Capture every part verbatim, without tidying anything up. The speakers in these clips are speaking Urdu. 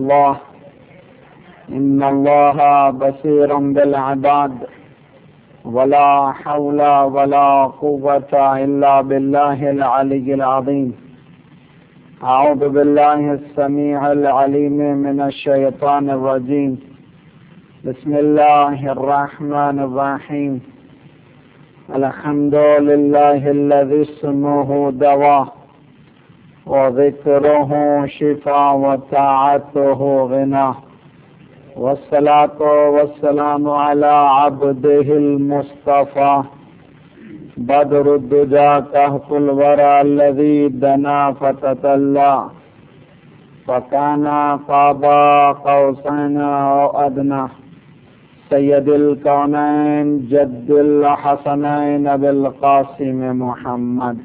الله إن الله بصير بالعباد ولا حول ولا قوة إلا بالله العلي العظيم. أعوذ بالله السميع العليم من الشيطان الرجيم. بسم الله الرحمن الرحيم. الحمد لله الذي اسمه دواء وذكره شفاء وطاعته غنى، والصلاة والسلام على عبده المصطفى بدر الدجى كهف الورى الذي دنا فتدلى فكان قاب قوسين أو أدنى، سيد الكونين جد الحسنين بالقاسم محمد.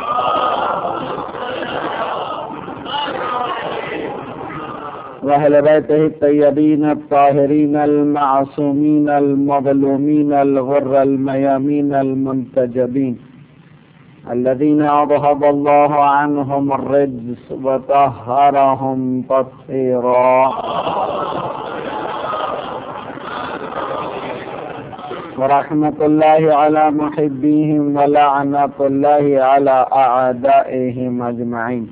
وأهل بيته الطيبين الطاهرين المعصومين المظلومين الغر الميامين المنتجبين الذين أذهب الله عنهم الرجس وطهرهم تطهيرا. ورحمة الله على محبيهم ولعنة الله على أعدائهم أجمعين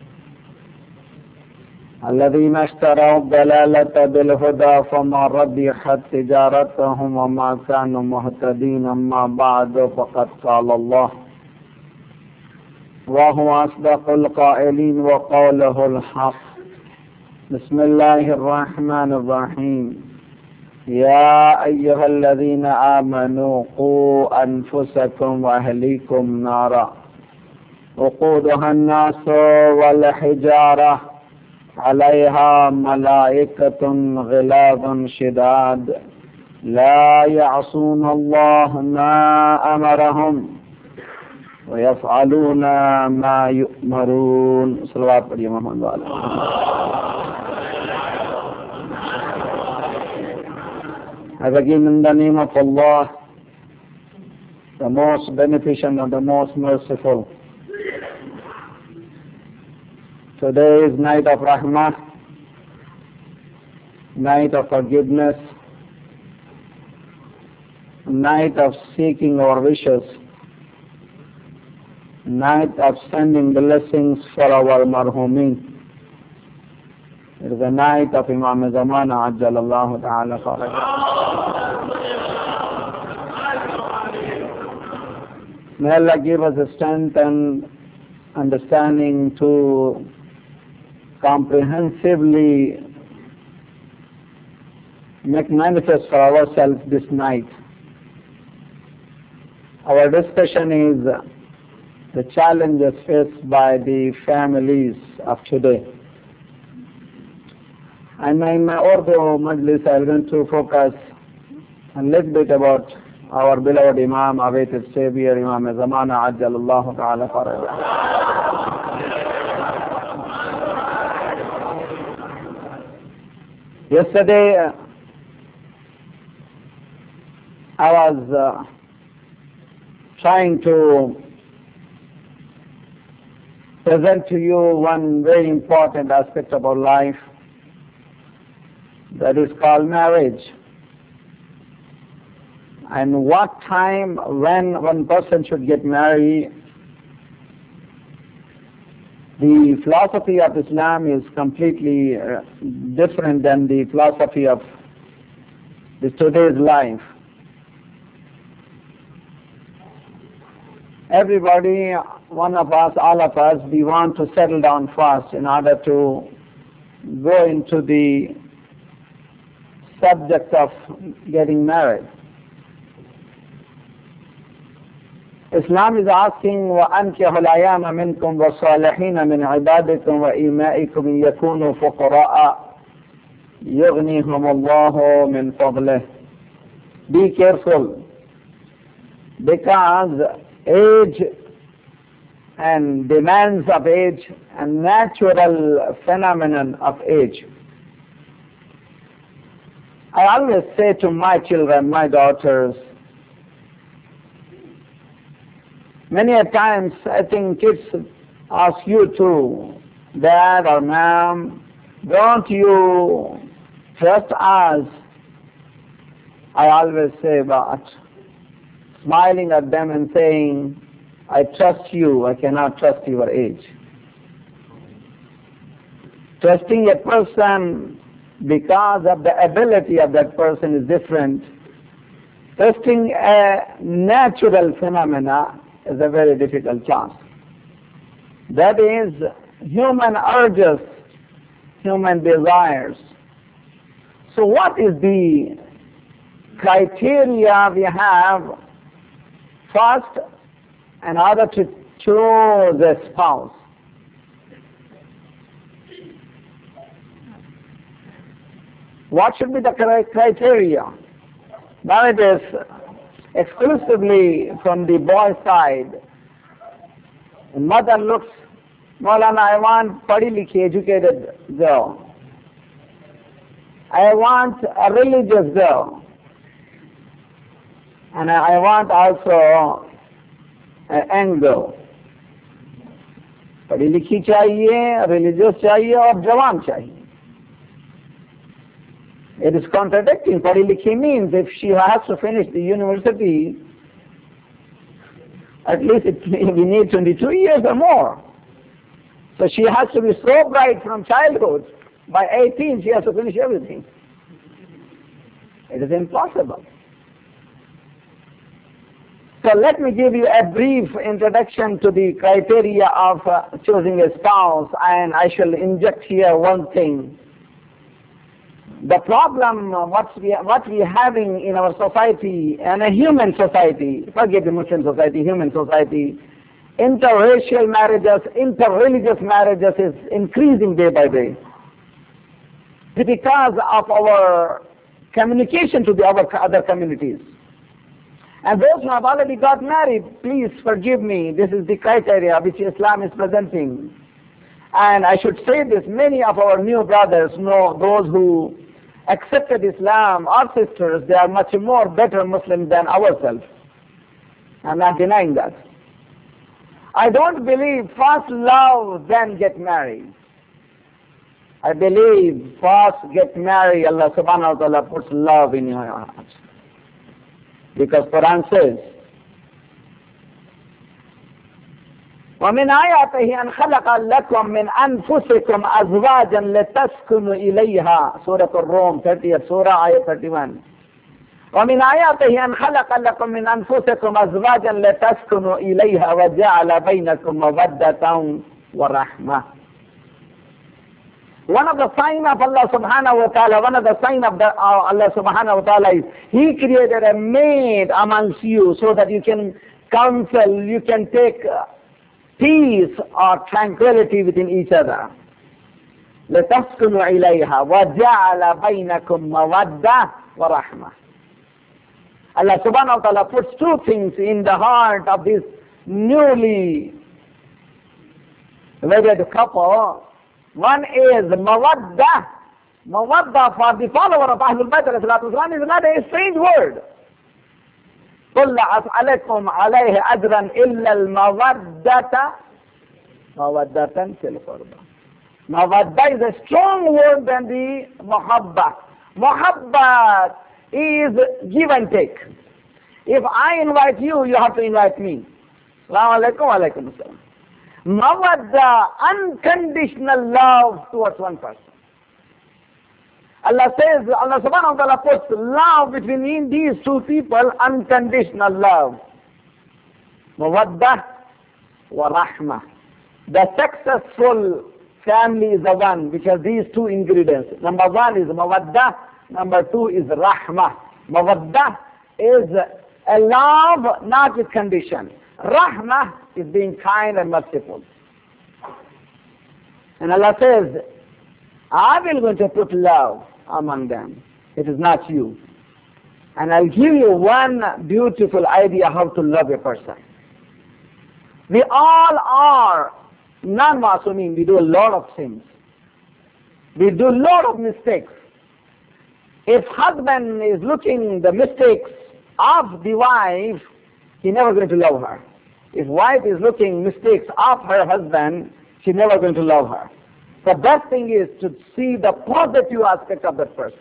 الذين اشتروا الضلالة بالهدى فما ربحت تجارتهم وما كانوا مهتدين. أما بعد فقد قال الله وهو أصدق القائلين وقوله الحق. بسم الله الرحمن الرحيم. يا أيها الذين آمنوا قوا أنفسكم وأهليكم نارا وقودها الناس والحجارة عليها ملائكة غلاظ شداد لا يعصون الله ما أمرهم ويفعلون ما يؤمرون. صلوات على محمد وعلى I begin in the name of Allah, the most beneficent and the most merciful. Today is night of Rahmah, night of forgiveness, night of seeking our wishes, night of sending blessings for our marhumin. It is the night of Imam Zamana Ajjalallahu Ta'ala Farajah. May Allah give us the strength and understanding to comprehensively make manifest for ourselves this night. Our discussion is the challenges faced by the families of today. And in my Urdu Majlis, I'm going to focus a little bit about our beloved Imam, awaited Savior, Imam Zamana Ajjalallahu Ta'ala Farajah. Yesterday, uh, I was uh, trying to present to you one very important aspect of our life that is called marriage. And what time when one person should get married. The philosophy of Islam is completely uh, different than the philosophy of the today's life. Everybody, one of us, all of us, we want to settle down fast in order to go into the subject of getting married. Islam is asking وَأَنْكِحُوا الْأَيَامَ مِنْكُمْ وَالصَّالِحِينَ مِنْ عِبَادِكُمْ وَإِمَائِكُمْ إِنْ يَكُونُوا فُقَرَاءَ يُغْنِيهُمُ اللَّهُ مِنْ فَضْلِهِ. Be careful, because age and demands of age and natural phenomenon of age. I always say to my children, my daughters, many a times I think kids ask you to, Dad or Ma'am, Don't you trust us? I always say, but smiling at them and saying, I trust you, I cannot trust your age. Trusting a person because of the ability of that person is different. Trusting a natural phenomena is a very difficult task. That is human urges, human desires. So what is the criteria we have first in order to choose a spouse? What should be the criteria? Now it is exclusively from the boy side. The mother looks, Maulana, I want padi likhi, educated girl. I want a religious girl. And I want also a young girl. Padi likhi chahiye, religious chahiye, aur jawan chahiye. It is contradicting. Padi likhi means if she has to finish the university, at least it, we need twenty-two years or more. So she has to be so bright from childhood. By eighteen, she has to finish everything. It is impossible. So let me give you a brief introduction to the criteria of uh, choosing a spouse, and I shall inject here one thing. The problem, uh, what we what we are having in our society, and a human society, forget the Muslim society, human society, interracial marriages, interreligious marriages is increasing day by day. Because of our communication to the other, other communities. And those who have already got married, please forgive me, this is the criteria which Islam is presenting. And I should say this, many of our new brothers know, those who accepted Islam, our sisters, they are much more better Muslims than ourselves. I'm not denying that. I don't believe first love, then get married. I believe first get married, Allah subhanahu wa ta'ala puts love in your heart. Because Quran says, وَمِنْ آيَاتِهِ أَنْ خَلَقَ لَكُمْ مِنْ أَنفُسِكُمْ أَزْوَاجًا لِتَسْكُنُوا إِلَيْهَا Surah Al-Rum, thirtieth Surah, Ayah thirty-one. وَمِنْ آيَاتِهِ أَنْ خَلَقَ لَكُمْ مِنْ أَنفُسِكُمْ أَزْوَاجًا لِتَسْكُنُوا إِلَيْهَا وَجَعَلَ بَيْنَكُمْ مَوَدَّةً وَرَحْمَةً. One of the sign of Allah subhanahu wa ta'ala, one of the sign of the, uh, Allah subhanahu wa ta'ala is, He created a maid amongst you so that you can counsel, you can take uh, peace or tranquility within each other. لِتَسْكُنُوا إِلَيْهَا وَجَعَلَ بَيْنَكُمْ مَوَدَّةً وَرَحْمَةً. Allah subhanahu wa ta'ala puts two things in the heart of this newly wedded couple. One is mawadda. Mawadda for the follower of Ahlul Bayt is not a strange word. قُلْ لَا أَسْأَلَكُمْ عَلَيْهِ أَجْرًا إِلَّا الْمَوَدَّةَ مَوَدَّةً فِي الْقُرْبَى. Mawadda is a strong word than the muhabba. Muhabba is give and take. If I invite you, you have to invite me. Assalamu alaikum wa alaikum assalam. Mawadda, unconditional love towards one person. Allah says, Allah subhanahu wa ta'ala puts love between these two people, unconditional love. Mawadda wa rahmah. The successful family is the one which has these two ingredients. Number one is mawadda, number two is rahmah. Mawadda is a love not with condition. Rahmah is being kind and merciful. And Allah says, I will going to put love among them. It is not you. And I'll give you one beautiful idea how to love a person. We all are non-masumin. We do a lot of things. We do a lot of mistakes. If husband is looking the mistakes of the wife, he's never going to love her. If wife is looking mistakes of her husband, she's never going to love her. The best thing is to see the positive aspect of that person.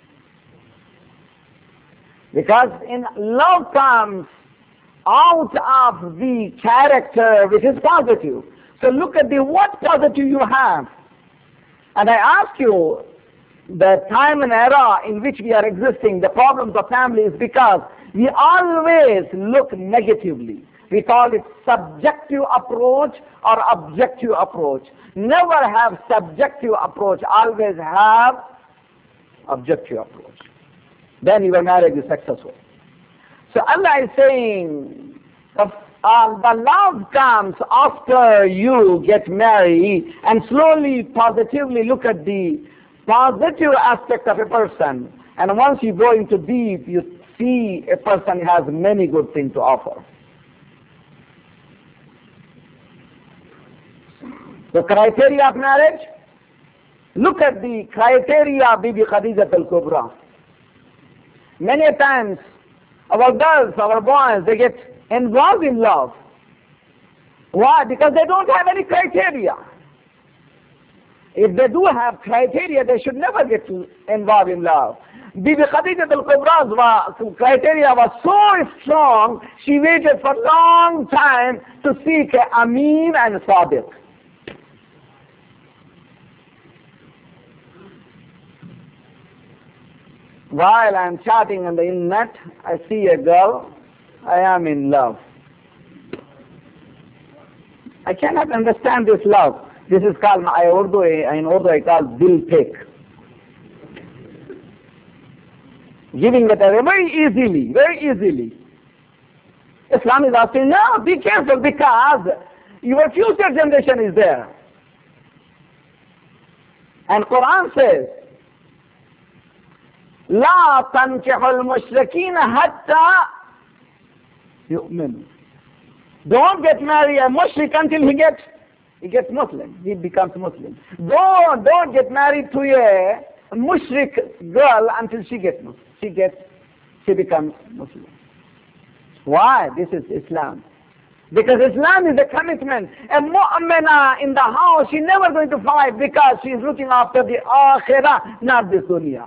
Because in love comes out of the character which is positive. So look at the what positive you have. And I ask you, the time and era in which we are existing, the problems of family is because we always look negatively. We call it subjective approach or objective approach. Never have subjective approach, always have objective approach. Then your marriage is successful. So Allah is saying, the, uh, the love comes after you get married, and slowly, positively look at the positive aspect of a person. And once you go into deep, you see a person has many good things to offer. The criteria of marriage, look at the criteria of Bibi Khadija al-Kubra. Many times, our girls, our boys, they get involved in love. Why? Because they don't have any criteria. If they do have criteria, they should never get involved in love. Bibi Khadija al-Kubra's criteria was so strong, she waited for a long time to seek a Amin and Sadiq. While I am chatting on the internet, I see a girl, I am in love. I cannot understand this love. This is called, I Urdu, in Urdu I call dil pick. Giving it away very easily, very easily. Islam is asking, no, be careful because your future generation is there. And Quran says, لا تنكحوا المشركين حتى يؤمنوا. Don't get married a mushrik until he gets he gets Muslim. He becomes Muslim. Don't don't get married to a mushrik girl until she gets Muslim. She gets she becomes Muslim. Why? This is Islam. Because Islam is a commitment. A mu'mina in the house, she's never going to fight because she's looking after the akhirah, not the dunya.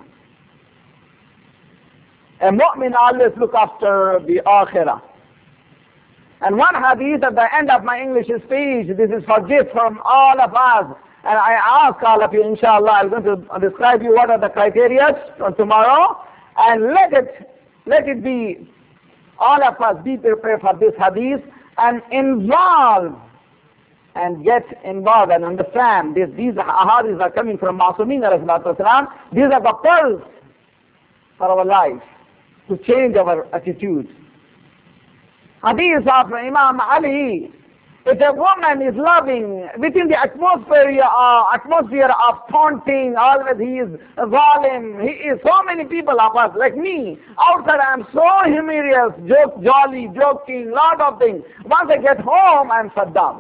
A mu'min always look after the akhirah. And one hadith at the end of my English speech, this is for gift from all of us. And I ask all of you, inshallah, I'm going to describe you what are the criteria for tomorrow. And let it, let it be, all of us be prepared for this hadith and involve and get involved and understand this. These hadiths are coming from Ma'asumin alayhi salatu wasalam. These are the pearls for our life, to change our attitude. Hadith of Imam Ali, if a woman is loving within the atmosphere, uh, atmosphere of taunting, always he is zalim, he is so many people of us, like me, outside I am so humorous, joke, jolly, joking, lot of things. Once I get home, I am Saddam.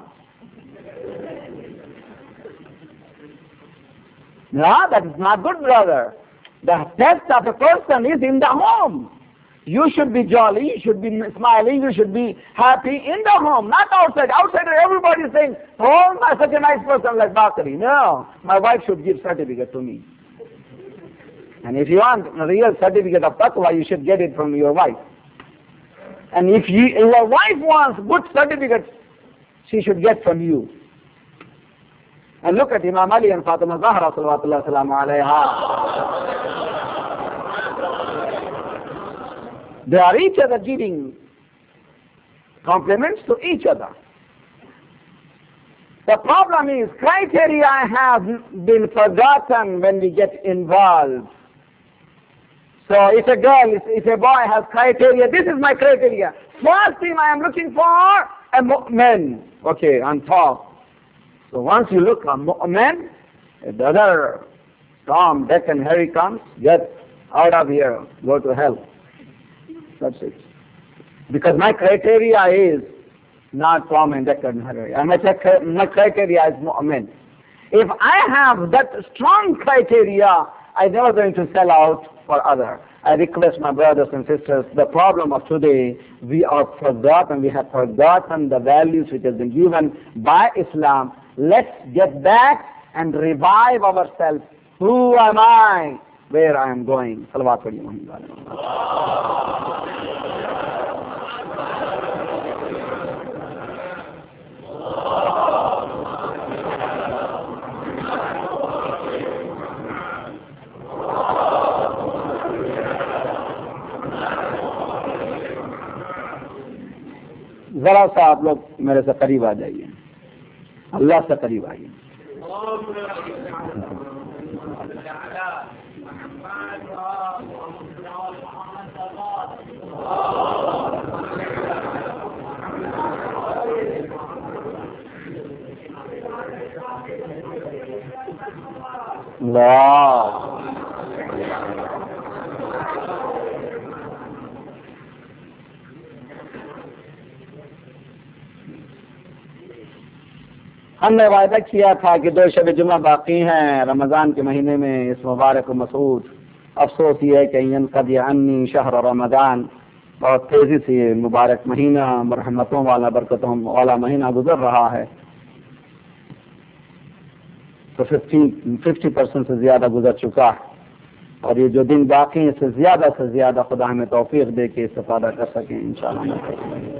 No, that is not good, brother. The test of a person is in the home. You should be jolly, you should be smiling, you should be happy in the home, not outside. Outside everybody is saying, oh, I'm such a nice person like Bakari. No, my wife should give certificate to me. And if you want a real certificate of taqwa, you should get it from your wife. And if you, your wife wants good certificates, she should get from you. And look at Imam Ali and Fatima Zahra sallallahu alayha. They are each other giving compliments to each other. The problem is criteria have been forgotten when we get involved. So if a girl, if a boy has criteria, this is my criteria. First thing I am looking for, a mu'min. Okay, on top. So once you look on mu'min, the other Tom, Dick and Harry comes, get out of here, go to hell. That's it. Because my criteria is not Tom and Dick and Harry. And my, my criteria is mu'min. If I have that strong criteria, I'm never going to sell out for other. I request my brothers and sisters, the problem of today, we are forgotten, we have forgotten the values which has been given by Islam. Let's get back and revive ourselves. Who am I? Where I am going? Salawat padiye Muhammad alayhi. ذرا سا آپ لوگ میرے سے قریب آ جائیے، اللہ سے قریب آئیے. اللہ ہم نے وعدہ کیا تھا کہ دو شب جمعہ باقی ہیں رمضان کے مہینے میں اس مبارک و مسعود. افسوس یہ ہے کہ ینقضی عنی شہر رمضان، بہت تیزی سے یہ مبارک مہینہ مرحمتوں والا برکتوں والا مہینہ گزر رہا ہے. تو ففٹی ففٹی پرسینٹ سے زیادہ گزر چکا ہے، اور یہ جو دن باقی ہیں اس سے زیادہ سے زیادہ خدا ہمیں توفیق دے کے استفادہ کر سکیں انشاءاللہ.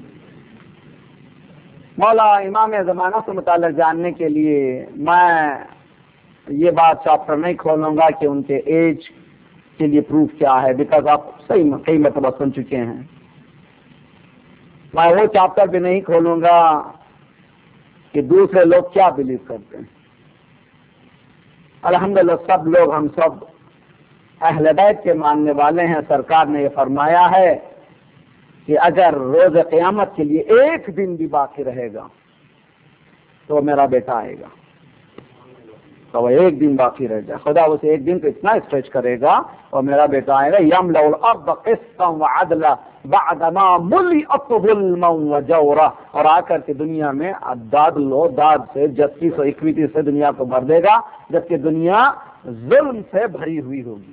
مولا امام زمانہ سے متعلق جاننے کے لیے میں یہ بات چاپٹر نہیں کھولوں گا کہ ان کے ایج کے لیے پروف کیا ہے، بیکاز آپ صحیح کئی مرتبہ سن چکے ہیں. میں وہ چاپٹر بھی نہیں کھولوں گا کہ دوسرے لوگ کیا بلیو کرتے ہیں. الحمدللہ سب لوگ ہم سب اہل بیت کے ماننے والے ہیں. سرکار نے یہ فرمایا ہے کہ اگر روز قیامت کے لیے ایک دن بھی باقی رہے گا تو میرا بیٹا آئے گا. تو وہ ایک دن باقی رہ جائے، خدا اسے ایک دن کو اتنا اسٹریچ کرے گا اور میرا بیٹا آئے گا. یملأ الارض قسطا وعدلا بعدما ملئت ظلما وجورا، اور آ کر کے دنیا میں داد لو داد سے جسٹس اور اکویٹی سے دنیا کو بھر دے گا، جبکہ دنیا ظلم سے بھری ہوئی ہوگی.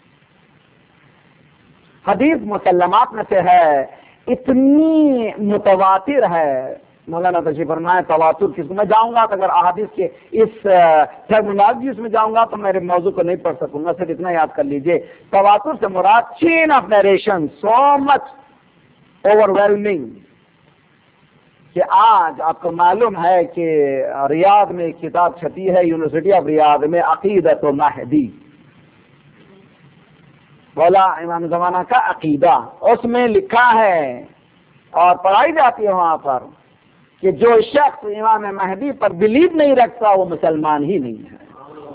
حدیث مسلمات میں سے ہے، اتنی متواتر ہے. مولانا تشریف فرمائے تواتر کس کو، میں جاؤں گا تو اگر احادیث کے اس ٹرمینالوجی میں جاؤں گا تو میرے موضوع کو نہیں پڑھ سکوں گا. صرف اتنا یاد کر لیجئے، تواتر سے مراد chain of narration so much overwhelming کہ آج آپ کو معلوم ہے کہ ریاض میں ایک کتاب چھپی ہے یونیورسٹی آف ریاض میں، عقیدۃ مہدی، بولا امام زمانہ کا عقیدہ. اس میں لکھا ہے اور پڑھائی جاتی ہے وہاں پر کہ جو شخص امام مہدی پر بلیو نہیں رکھتا وہ مسلمان ہی نہیں ہے.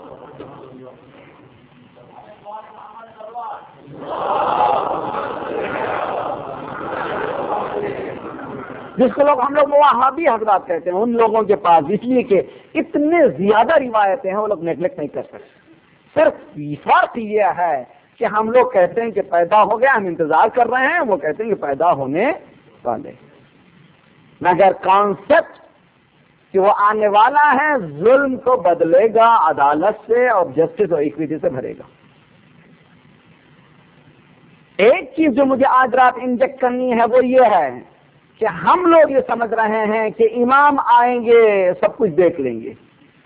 جس کو لوگ ہم لوگ وہابی حضرات کہتے ہیں، ان لوگوں کے پاس اس لیے کہ اتنے زیادہ روایتیں ہیں وہ لوگ نیگلیکٹ نہیں کر سکتے. صرف فرق یہ ہے کہ ہم لوگ کہتے ہیں کہ پیدا ہو گیا، ہم انتظار کر رہے ہیں، وہ کہتے ہیں کہ پیدا ہونے والے. مگر کانسیپٹ کہ وہ آنے والا ہے، ظلم کو بدلے گا عدالت سے اور جسٹس اور اکویٹی سے بھرے گا. ایک چیز جو مجھے آج رات انجیکٹ کرنی ہے وہ یہ ہے کہ ہم لوگ یہ سمجھ رہے ہیں کہ امام آئیں گے سب کچھ دیکھ لیں گے،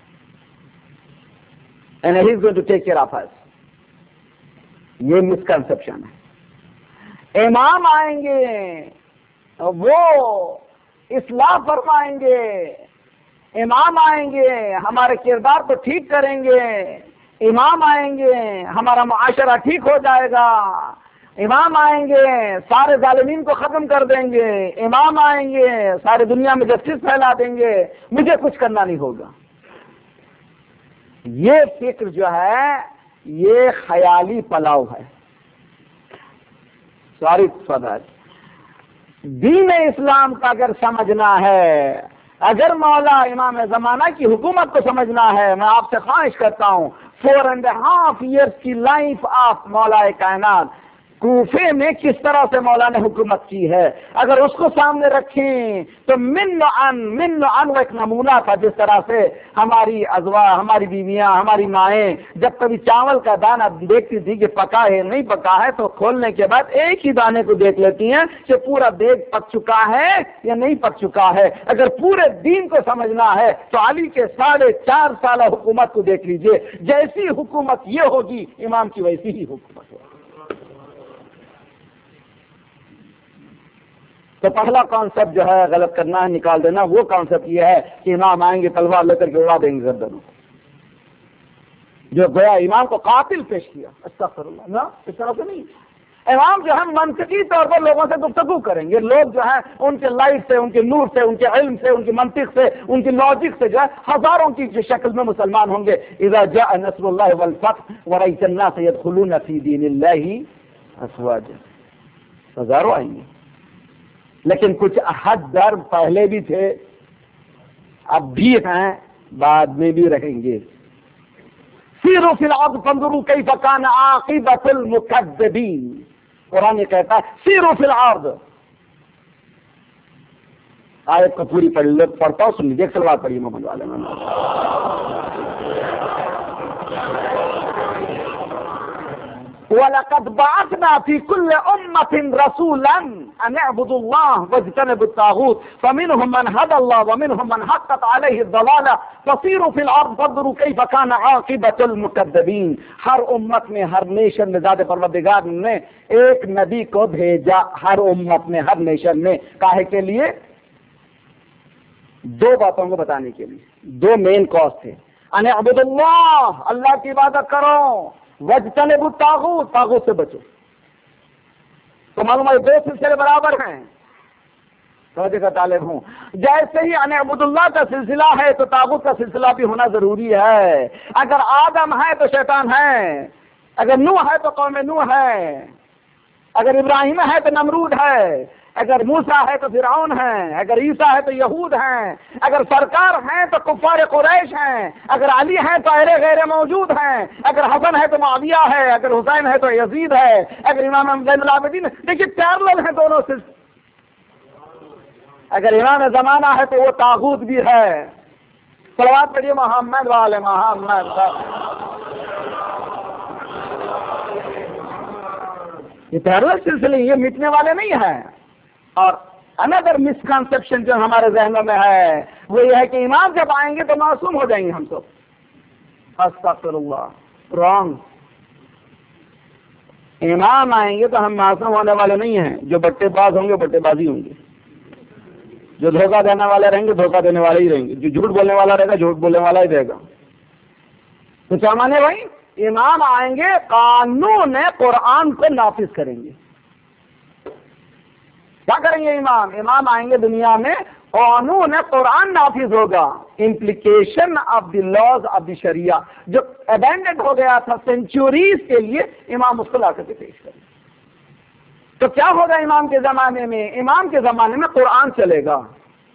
and he is going to take care of us. یہ مسکنسپشن ہے. امام آئیں گے وہ اصلاح فرمائیں گے، امام آئیں گے ہمارے کردار کو ٹھیک کریں گے، امام آئیں گے ہمارا معاشرہ ٹھیک ہو جائے گا، امام آئیں گے سارے ظالمین کو ختم کر دیں گے، امام آئیں گے سارے دنیا میں جسٹس پھیلا دیں گے، مجھے کچھ کرنا نہیں ہوگا. یہ فکر جو ہے یہ خیالی پلاؤ ہے. سوری فدر دین اسلام کا اگر سمجھنا ہے، اگر مولا امام زمانہ کی حکومت کو سمجھنا ہے، میں آپ سے خواہش کرتا ہوں فور اینڈ ہاف ایئرس کی لائف آف مولا کائنات کوفے میں کس طرح سے مولا نے حکومت کی ہے، اگر اس کو سامنے رکھیں تو من عن من عن وہ ایک نمونہ تھا، جس طرح سے ہماری ازواج، ہماری بیویاں، ہماری مائیں جب کبھی چاول کا دانہ دیکھتی تھی کہ پکا ہے نہیں پکا ہے تو کھولنے کے بعد ایک ہی دانے کو دیکھ لیتی ہیں کہ پورا دیگ پک چکا ہے یا نہیں پک چکا ہے۔ اگر پورے دین کو سمجھنا ہے تو علی کے ساڑھے چار سالہ حکومت کو دیکھ لیجئے، جیسی حکومت یہ ہوگی امام کی ویسی ہی حکومت ہوگی۔ تو پہلا کانسیپٹ جو ہے غلط کرنا ہے، نکال دینا، وہ کانسیپٹ یہ ہے کہ امام آئیں گے تلوار لے کر کے اڑا دیں گے گردنوں، جو گویا امام کو قاتل پیش کیا۔ استغفر اللہ، نہ اس طرح سے نہیں۔ امام جو ہے منطقی طور پر لوگوں سے گفتگو کریں گے، لوگ جو ہیں ان کے لائٹ سے، ان کے نور سے، ان کے علم سے، ان کی منطق سے، ان کی لاجک سے جو ہے ہزاروں کی شکل میں مسلمان ہوں گے۔ اذا جاء نصر اللہ والفتح ورأيت الناس يدخلون في دین اللہ افواجا، ہزاروں آئیں گے، لیکن کچھ حد در پہلے بھی تھے، اب بھی ہیں، بعد میں بھی رہیں گے۔ سیروا فی الارض فانظروا کیف کان عاقبۃ المکذبین، قرآن یہ کہتا ہے سیروا فی الارض۔ آیت کو پوری پڑھ لو، پڑھتا ہوں سن لیجیے، ایک سلوات پڑھیے محمد والے میں۔ وَلَقَدْ بَعَثْنَا فِي كُلِّ أُمَّةٍ رَسُولًا أَنِ اعْبُدُوا اللَّهَ وَاجْتَنِبُوا الطَّاغُوتَ فَمِنْهُمْ مَنْ هَدَى اللَّهُ وَمِنْهُمْ مَنْ حَقَّتْ عَلَيْهِ الضَّلَالَةُ فَسِيرُوا فِي الْأَرْضِ فَانظُرُوا كَيْفَ كَانَ عَاقِبَةُ الْمُكَذِّبِينَ۔ ہر امت میں، ہر نیشن میں ذات پروردگار نے ایک نبی کو بھیجا، ہر امت میں، ہر نیشن میں، کاہے کے لیے؟ دو باتوں کو بتانے کے لیے، دو مین کاز تھے۔ ان اعبدوا اللہ، اللہ کی عبادت کرو، وَاجْتَنِبُوا الطَّاغُوتَ، طاغوت سے بچو۔ تو معلوم ہے دو سلسلے برابر ہیں، توجہ کا طالب ہوں۔ جیسے ہی ان اعبدوا اللہ کا سلسلہ ہے تو طاغوت کا سلسلہ بھی ہونا ضروری ہے۔ اگر آدم ہے تو شیطان ہے، اگر نوح ہے تو قوم نوح ہے، اگر ابراہیم ہے تو نمرود ہے، اگر موسیٰ ہے تو فرعون ہے، اگر عیسیٰ ہے تو یہود ہیں، اگر سرکار ہیں تو کفار قریش ہیں، اگر علی ہیں تو اہل غیر موجود ہیں، اگر حسن ہے تو معاویہ ہے، اگر حسین ہے تو یزید ہے، اگر امام زین العابدین، دیکھیے پیرلل ہیں دونوں سے۔ اگر امام زمانہ ہے تو وہ طاغوت بھی ہے۔ صلوات پڑھیے محمد والے محمد۔ یہ پیرلل سلسلے، یہ مٹنے والے نہیں ہیں۔ اور اندر مسکنسپشن جو ہمارے ذہنوں میں ہے وہ یہ ہے کہ امام جب آئیں گے تو معصوم ہو جائیں گے ہم سب۔ استغفر اللہ، رانگ۔ امام آئیں گے تو ہم معصوم ہونے والے نہیں ہیں، جو بٹے باز ہوں گے بٹے بازی ہوں گے، جو دھوکہ دینے والے رہیں گے دھوکہ دینے والے ہی رہیں گے، جو جھوٹ بولنے والا رہے گا جھوٹ بولنے والا ہی رہے گا۔ تو کیا مانے بھائی؟ امام آئیں گے قانون قرآن کو نافذ کریں گے۔ کیا کریں گے امام؟ امام آئیں گے دنیا میں قانون قرآن نافذ ہوگا، implication of the laws of the شریعہ جو ابینڈنڈ ہو گیا تھا سینچوریز کے لیے، امام اس کو لا کر کے پیش کریں۔ تو کیا ہوگا امام کے زمانے میں؟ امام کے زمانے میں قرآن چلے گا۔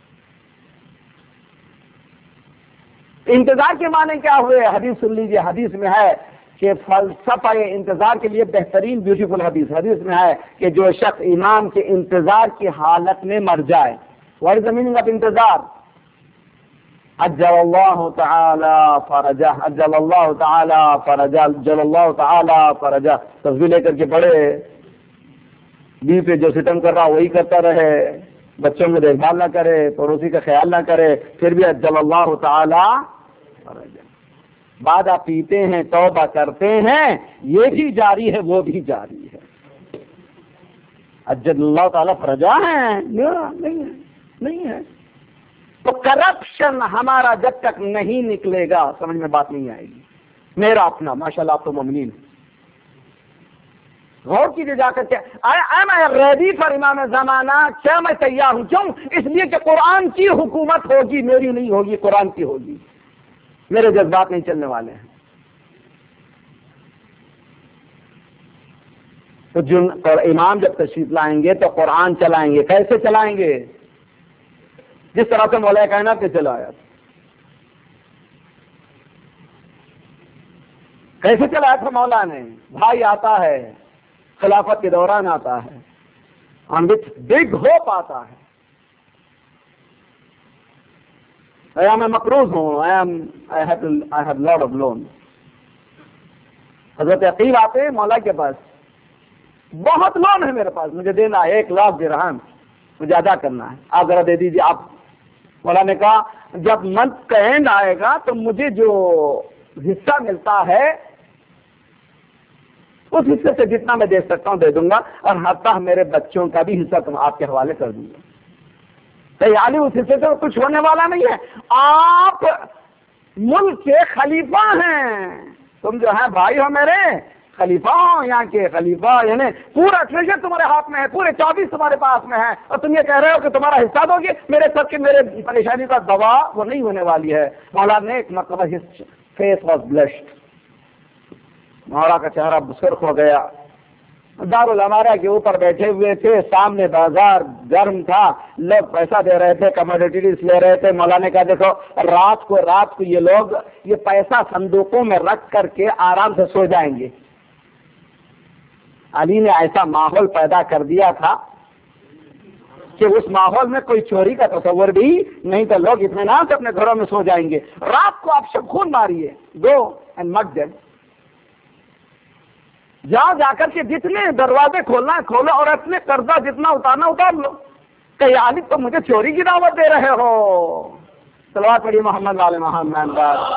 انتظار کے معنی کیا ہوئے؟ حدیث سن لیجیے، حدیث میں ہے کہ فلسفہ انتظار کے لیے بہترین بیوٹیفل حدیث حدیث میں ہے کہ جو شخص امام کے انتظار کی حالت میں مر جائے، what is the meaning of انتظار؟ عجل اللہ تعالی فرجہ، عجل اللہ تعالی فرجہ، عجل اللہ تعالی فرجہ۔ تصویر لے کر کے پڑھے، بیوی پہ جو ستم کر رہا وہی کرتا رہے، بچوں میں دیکھ بھال نہ کرے، پڑوسی کا خیال نہ کرے، پھر بھی عجل اللہ تعالی فرجہ۔ بعد آپ پیتے ہیں، توبہ کرتے ہیں، یہ بھی جاری ہے وہ بھی جاری ہے۔ اجل اللہ تعالیٰ فرجا ہے؟ نہیں ہے، نہیں ہے۔ تو کرپشن ہمارا جب تک نہیں نکلے گا سمجھ میں بات نہیں آئے گی۔ میرا اپنا ماشاءاللہ آپ تو مومنین غور کیجیے جا کر کے، ایم آئی ریڈی فار امام زمانہ؟ کیا میں تیار ہوں؟ کیوں؟ اس لیے کہ قرآن کی حکومت ہوگی، میری نہیں ہوگی، قرآن کی ہوگی، میرے جذبات نہیں چلنے والے ہیں۔ تو جن اور امام جب تشریف لائیں گے تو قرآن چلائیں گے۔ کیسے چلائیں گے؟ جس طرح سے مولا کائنات نے چلایا۔ کیسے چلایا تھا مولا نے؟ بھائی آتا ہے، خلافت کے دوران آتا ہے. and with big hope آتا ہے. I am a مقروض ہوں. I am I have I have lot of loan. حضرت عقیل آتے ہیں مولا کے پاس, بہت لون ہے میرے پاس, مجھے دینا ہے ایک لاکھ درہم, مجھے ادا کرنا ہے, آپ ذرا دے دیجیے. آپ مولا نے کہا جب منتھ کا اینڈ آئے گا تو مجھے جو حصہ ملتا ہے اس حصے سے جتنا میں دے سکتا ہوں دے دوں گا, اور حتیٰ میرے بچوں کا بھی حصہ تم آپ کے حوالے کر دوں گا. یعنی اس حصے سے کچھ ہونے والا نہیں ہے. آپ ملک کے خلیفہ ہیں, تم جو ہے بھائی ہو میرے, خلیفہ ہو یہاں کے خلیفہ, یعنی پورا ٹریجر تمہارے ہاتھ میں ہے, پورے چوبیس تمہارے پاس میں ہے, اور تم یہ کہہ رہے ہو کہ تمہارا حصہ دو گے. میرے سب کے میرے پریشانی کا دوا وہ نہیں ہونے والی ہے. مولا نے ایک مرتبہ فیس واز بلشڈ, مولا کا چہرہ سرخ ہو گیا. دارالعمارہ کے اوپر بیٹھے ہوئے تھے, سامنے بازار گرم تھا, لوگ پیسہ دے رہے تھے, کموڈیٹیز لے رہے تھے. مولا نے کہا دیکھو رات کو رات کو یہ لوگ یہ پیسہ صندوقوں میں رکھ کر کے آرام سے سو جائیں گے. علی نے ایسا ماحول پیدا کر دیا تھا کہ اس ماحول میں کوئی چوری کا تصور بھی نہیں, تو لوگ اطمینان سے اپنے گھروں میں سو جائیں گے. رات کو آپ شب خون ماریے, گو اینڈ مٹ دیم, جاؤ جا کر کے جتنے دروازے کھولنا ہے کھولو, اور اپنے قرضہ جتنا اتارنا اتار لو. کہ علی تو مجھے چوری کی دعوت دے رہے ہو. صلوات پڑھی محمد والے محمد.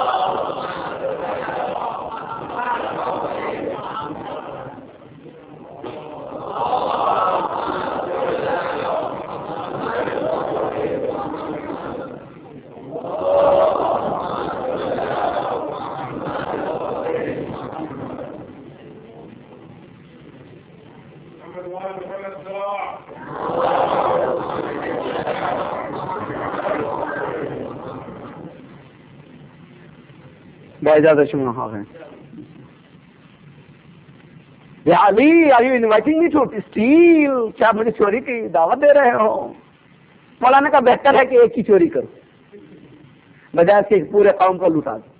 اجازت شما خواہیں. علی are you inviting me to steal, کیا مجھے چوری کی دعوت دے رہے ہو؟ مولانا کا بہتر ہے کہ ایک کی چوری کرو بجائے اس کے پورے قوم کو لوٹا دو.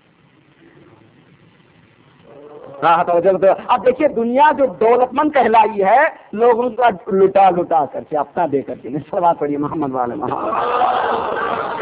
ہاں توجہ دو. اب دیکھیے دنیا جو دولت مند کہلائی ہے لوگوں کا لٹا لٹا کر کے اپنا دے کر کے. صلوات پڑھیے محمد والے محمد.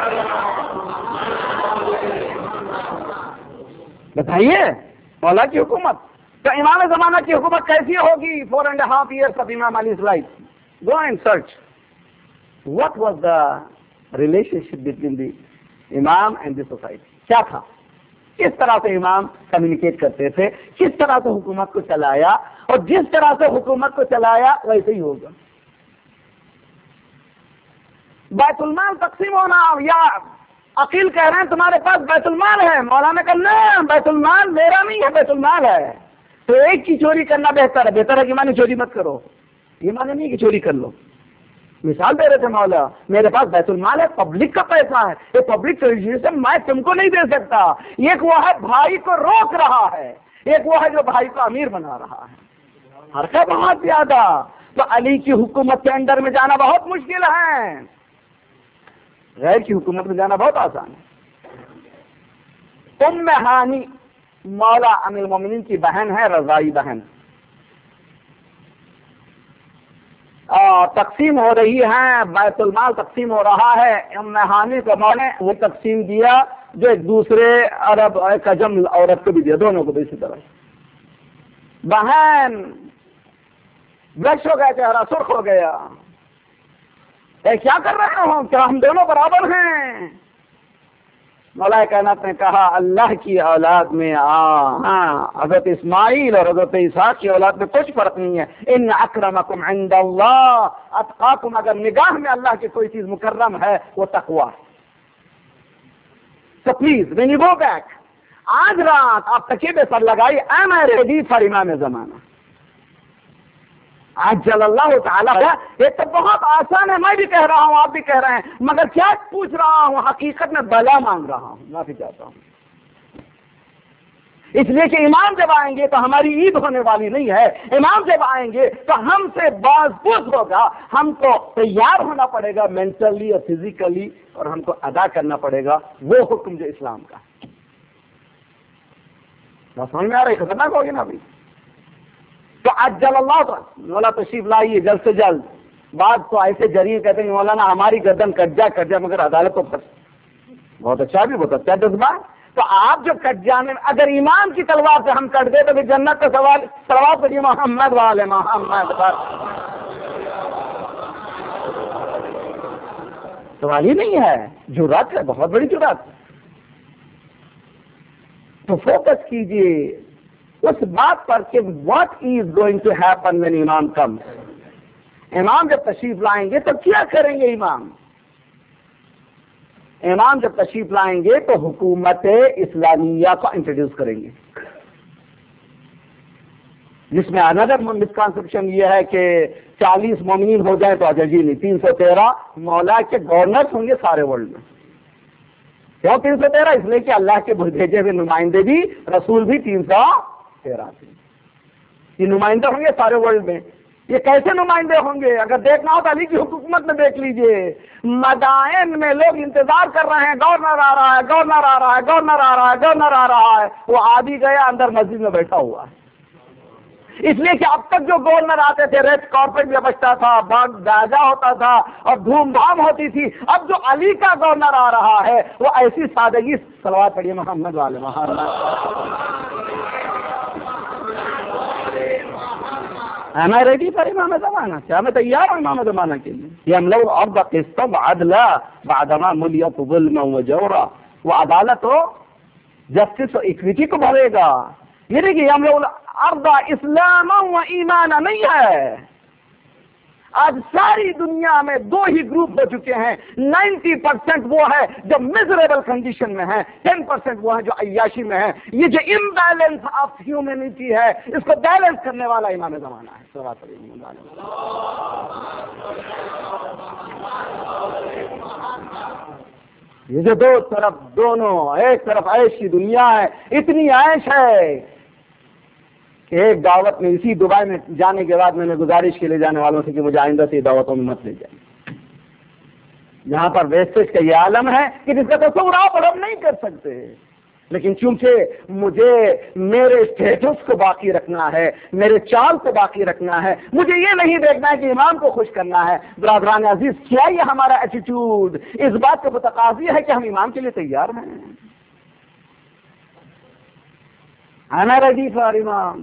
بتائیے مولا کی حکومت تو امام زمانہ کی حکومت کیسی ہوگی؟ Four and half years of امام علی's life. Go and search. What was the relationship between the امام and the society? کیا تھا؟ کس طرح سے امام کمیونیکیٹ کرتے تھے؟ کس طرح سے حکومت کو چلایا؟ اور جس طرح سے حکومت کو چلایا ویسے ہی ہوگا. بیت المال تقسیم ہونا, یا عقیل کہہ رہے ہیں تمہارے پاس بیت المال ہے. مولانا کہا نہ, بیت المال میرا نہیں ہے, بیت المال ہے. تو ایک کی چوری کرنا بہتر ہے. بہتر ہے کہ مانے چوری مت کرو, یہ مانے نہیں کہ چوری کر لو. مثال دے رہے تھے مولا, میرے پاس بیت المال ہے, پبلک کا پیسہ ہے, یہ پبلک سے میں تم کو نہیں دے سکتا. ایک وہ ہے بھائی کو روک رہا ہے, ایک وہ ہے جو بھائی کو امیر بنا رہا ہے. حرکت بہت زیادہ. تو علی کی حکومت کے اندر میں جانا بہت مشکل ہے, غیر کی حکومت میں جانا بہت آسان ہے. ام ہانی مولا امیر المومنین کی بہن ہے, رضائی بہن. اور تقسیم ہو رہی ہے, بیت المال تقسیم ہو رہا ہے. ام ہانی کو مولا نے وہ تقسیم دیا جو ایک دوسرے عرب ایک عجم عورت کو بھی دیا, دونوں کو بھی اسی طرح. بہن بلش ہو گیا, چہرہ سرخ ہو گیا. اے کیا کر رہے ہو, کیا ہم دونوں برابر ہیں؟ مولا کائنات نے کہا اللہ کی اولاد میں ہاں حضرت اسماعیل اور حضرت اسحاق کی اولاد میں کچھ فرق نہیں ہے. ان اکرمکم عند اللہ اتقاکم, اگر نگاہ میں اللہ کی کوئی چیز مکرم ہے وہ تقویٰ. So please when you go back, آج رات آپ تکیے پہ سر لگائی, ایم آئی ریڈی فار امام زمانہ. آج جل اللہ تعالیٰ, یہ تو بہت آسان ہے, میں بھی کہہ رہا ہوں, آپ بھی کہہ رہے ہیں, مگر کیا پوچھ رہا ہوں, حقیقت میں بلا مانگ رہا ہوں, معافی چاہتا ہوں. اس لیے کہ امام جب آئیں گے تو ہماری عید ہونے والی نہیں ہے. امام جب آئیں گے تو ہم سے باز پوچھ ہوگا, ہم کو تیار ہونا پڑے گا مینٹلی اور فزیکلی, اور ہم کو ادا کرنا پڑے گا وہ حکم جو اسلام کا. بات سمجھ میں آ رہی؟ خطرناک ہوگی نا ابھی. تو عجل اللہ تو مولا تشریف لائیے جلد سے جلد. بات تو ایسے جریے کہتے ہیں مولانا ہماری گردن کٹ جائے کٹ جائے مگر عدالت کو پھنس. بہت اچھا بھی بہت اچھا جذبہ. تو آپ جو کٹ جانے اگر ایمان کی تلوار سے ہم کٹ گئے تو پھر جنت کا سوال سوال کریے محمد والے محمد سوال ہی نہیں ہے. جرات ہے, بہت بڑی جرات. تو فوکس کیجیے اس بات پر کہ what is going to happen when امام کم. امام جب تشریف لائیں گے تو کیا کریں گے امام؟ امام جب تشریف لائیں گے تو حکومت اسلامیہ کو انٹروڈیوس کریں گے, جس میں اندر مسکنسپشن یہ ہے کہ چالیس مومنین ہو جائیں تو اجر جی نہیں, تین سو تیرہ مولا کے گورنرز ہوں گے سارے ورلڈ میں. کیوں تین سو تیرہ؟ اس لیے کہ اللہ کے بھیجے ہوئے نمائندے بھی رسول بھی تین سو تیرہ تھے. یہ نمائندے ہوں گے سارے ورلڈ میں. یہ کیسے نمائندے ہوں گے؟ اگر دیکھنا ہو تو علی کی حکومت میں دیکھ لیجئے, مدائن میں لوگ انتظار کر رہے ہیں, گورنر آ رہا ہے گورنر آ رہا ہے گورنر آ رہا ہے گورنر آ رہا ہے. وہ آدھی گیا اندر مسجد میں بیٹھا ہوا ہے. اس لیے کہ اب تک جو گورنر آتے تھے ریڈ کارپیٹ میں بچتا تھا, باغ داجا ہوتا تھا اور دھوم دھام ہوتی تھی. اب جو علی کا گورنر آ رہا ہے وہ ایسی سادگی. صلوات پڑھیے محمد والے محمد. Am I ready for امام زمانہ؟ کیا میں تیار ہوں امام زمانہ کے لیے؟ یملؤ الارض قسطا وعدلا بعدما ملئت ظلما وجورا. وہ عدالت ہو, جسٹس و اکویٹی کو بھرے گا. یہ نہیں کہ یملؤ الارض اسلاما و ایمانا نہیں ہے. آج ساری دنیا میں دو ہی گروپ ہو چکے ہیں. نائنٹی پرسینٹ وہ ہے جو میزریبل کنڈیشن میں ہے, ٹین پرسینٹ وہ ہے جو عیاشی میں ہے. یہ جو امبیلنس آف ہیومینٹی ہے اس کو بیلنس کرنے والا امام زمانہ ہے. یہ جو دو طرف دونوں, ایک طرف عیش کی دنیا ہے, اتنی عیش ہے کہ ایک دعوت میں اسی دبئی میں جانے کے بعد میں نے گزارش کے لے جانے والوں سے کہ مجھے آئندہ سے دعوتوں میں مت لے جائیں. یہاں پر ویسٹیج کا یہ عالم ہے کہ جس کا تصور آپ اور ہم نہیں کر سکتے. لیکن چونکہ مجھے میرے اسٹیٹس کو باقی رکھنا ہے, میرے چال کو باقی رکھنا ہے, مجھے یہ نہیں دیکھنا ہے کہ امام کو خوش کرنا ہے. برادران عزیز, کیا یہ ہمارا ایٹیٹیوڈ اس بات کو متقاضی ہے کہ ہم امام کے لیے تیار ہیں؟ انا ریڈی فار امام.